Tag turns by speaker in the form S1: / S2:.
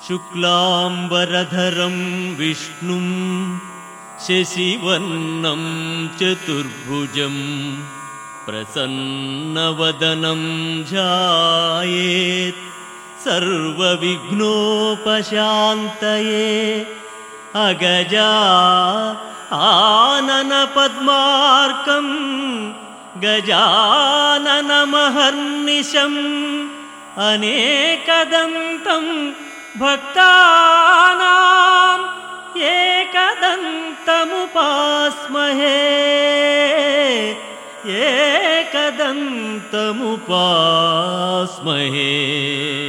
S1: शुक्लाम्बरधरं विष्णुं शशिवर्णं चतुर्भुजं प्रसन्नवदनं ध्यायेत् सर्वविघ्नोपशान्तये। अगजा आननपद्मार्कं गजाननमहर्निशम् अनेकदन्तं भक्तानां एकदन्तमुपास्महे एकदन्तमुपास्महे।